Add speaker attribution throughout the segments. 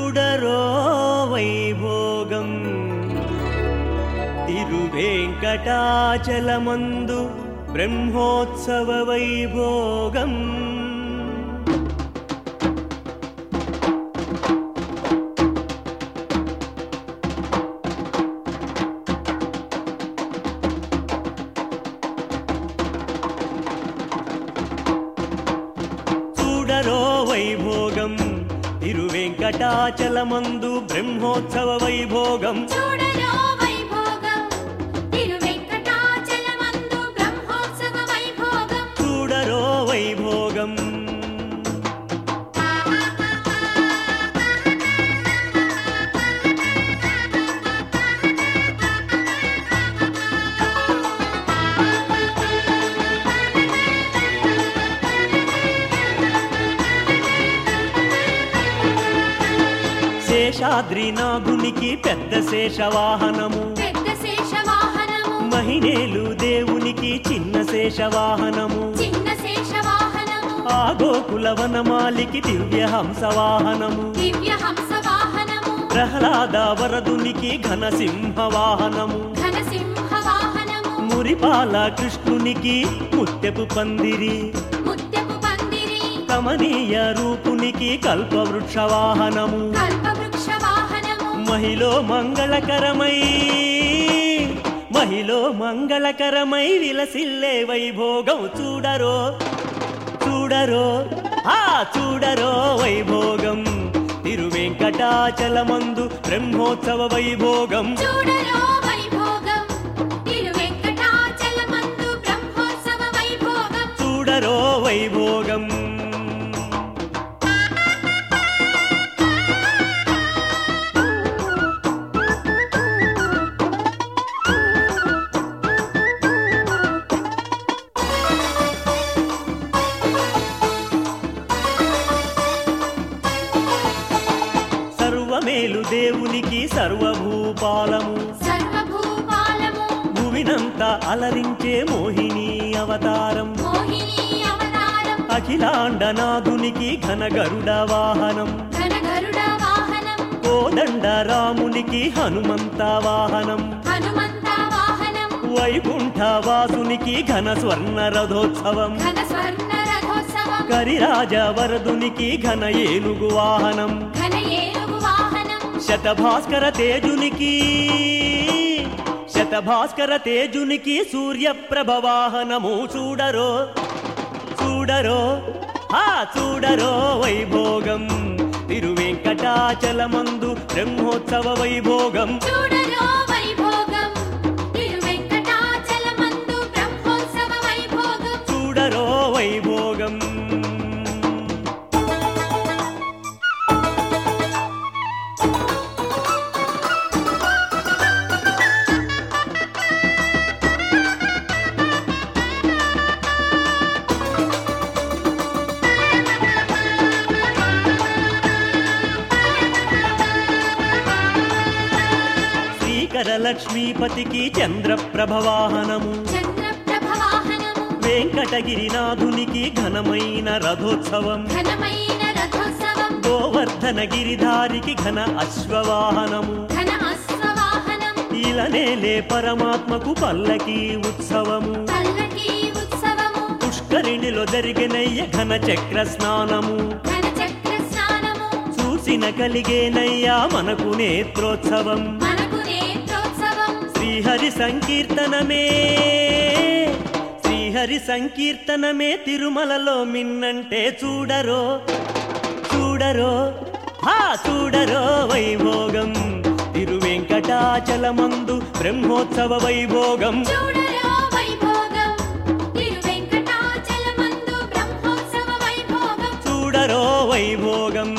Speaker 1: చూడరో వైభోగం తిరువేంకటాచలమందు బ్రహ్మోత్సవ వైభోగం చూడరో వైభోగం తిరువేంకటాచలమందు బ్రహ్మోత్సవ వైభోగం
Speaker 2: చూడరో వైభోగం తిరువేంకటాచలమందు బ్రహ్మోత్సవ వైభోగం
Speaker 1: చూడరో వైభోగం శేషాద్రినాథునికి పెద్ద శేషవాహనము
Speaker 2: పెద్ద శేషవాహనము
Speaker 1: మహిళలు దేవునికి చిన్న శేషవాహనము
Speaker 2: చిన్న శేషవాహనము
Speaker 1: ఆ గోకుల వనమాలికి దివ్య హంసవాహనము
Speaker 2: దివ్య హంసవాహనము
Speaker 1: ప్రహ్లాద వరదునికి ఘన సింహవాహనము
Speaker 2: ఘన సింహవాహనము
Speaker 1: మురిపాల కృష్ణునికి ముత్యపు పందిరి
Speaker 2: ముత్యపు పందిరి
Speaker 1: కమనీయ రూపునికి కల్పవృక్ష వాహనము
Speaker 2: కల్పవృక్ష వాహనము
Speaker 1: మహిళ మంగళకరమై విలసిల్లే వైభోగం చూడరో చూడరో చూడరో వైభోగం తిరువేంకటాచలమందు బ్రహ్మోత్సవ వైభోగం
Speaker 2: చూడరో వైభోగం తిరువేంకటాచలమందు బ్రహ్మోత్సవ వైభోగం
Speaker 1: చూడరో వైభోగం సర్వమేలు దేవునికి సర్వభూపాలము
Speaker 2: సర్వభూపాలము
Speaker 1: భువినంతా అలరించే మోహిని అవతారం
Speaker 2: మోహిని అవతారం
Speaker 1: అఖిలాండనాథునికి ఘన గరుడ వాహనం
Speaker 2: ఘన గరుడ వాహనం
Speaker 1: కోదండ రామునికి హనుమంత వాహనం
Speaker 2: హనుమంత వాహనం
Speaker 1: వైకుంఠవాసునికి ఘన స్వర్ణ రథోత్సవం
Speaker 2: ఘన స్వర్ణ రథోత్సవం
Speaker 1: కరిరాజ వరదునికి ఘన ఏనుగు వాహనం
Speaker 2: ఘన ఏనుగు వాహనం
Speaker 1: శతభాస్కర తేజునికి సూర్యప్రభ వాహనము చూడరో చూడరో చూడరో వైభోగం తిరువేంకటాచలమందు బ్రహ్మోత్సవ వైభోగం
Speaker 2: చూడరో వైభోగం తిరువేంకటాచలమందు బ్రహ్మోత్సవ వైభోగం
Speaker 1: చూడరో వైభోగం లక్ష్మీపతికి చంద్రప్రభ వాహనము
Speaker 2: చంద్రప్రభ వాహనము
Speaker 1: వెంకటగిరినాథునికి ఘనమైన రథోత్సవం
Speaker 2: ఘనమైన రథోత్సవం
Speaker 1: గోవర్ధన గిరిధారికి ఘన అశ్వవాహనము
Speaker 2: ఘన అశ్వవాహనం
Speaker 1: ఇలనేలే పరమాత్మకు పల్లకి ఉత్సవము
Speaker 2: పల్లకి ఉత్సవము
Speaker 1: పుష్కరిణిలో జరిగినయ్య ఘన చక్ర స్నానము
Speaker 2: ఘన చక్ర స్నానము
Speaker 1: చూసిన కలిగేనయ్యా మనకు నేత్రోత్సవం
Speaker 2: మనకు నేత్రోత్సవం
Speaker 1: శ్రీహరి సంకీర్తనమే తిరుమలలో మిన్నంటే చూడరో చూడరో చూడరో వైభోగం తిరువేంకటాచలమందు బ్రహ్మోత్సవ వైభోగం
Speaker 2: చూడరో వైభోగం తిరువేంకటాచలమందు బ్రహ్మోత్సవ వైభోగం
Speaker 1: చూడరో వైభోగం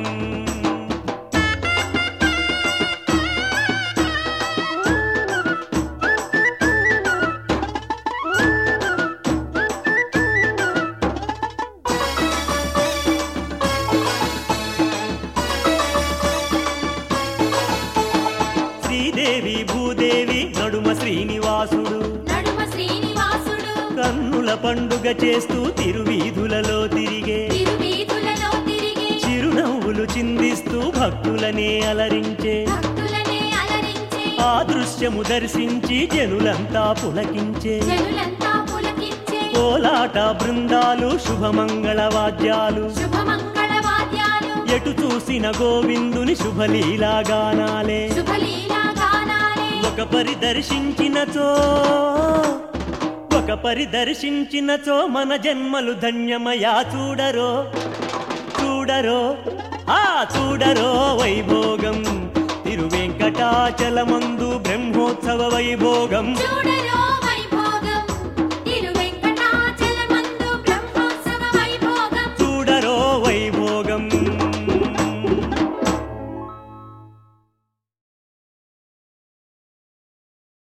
Speaker 1: భూదేవి నడుమ శ్రీనివాసుడు కన్నుల పండుగ చేస్తూ తిరువీధులలో తిరిగే చిరునవ్వులు చిందిస్తూ భక్తులనే అలరించే
Speaker 2: భక్తులనే అలరించే
Speaker 1: ఆ దృశ్యము దర్శించి జనులంతా పులకించే
Speaker 2: జనులంతా పులకించే
Speaker 1: కోలాట బృందాలు శుభమంగళ వాద్యాలు
Speaker 2: శుభమంగళ వాద్యాలు
Speaker 1: ఎటు చూసిన గోవిందుని శుభలీలా గానాలే
Speaker 2: శుభలీలా గానాలే
Speaker 1: ఒక పరిదర్శించినచో మన జన్మలు ధన్యమయా చూడరో చూడరో ఆ చూడరో వైభోగం తిరువెంకటాచలమందు బ్రహ్మోత్సవ వైభోగం
Speaker 2: చూడరో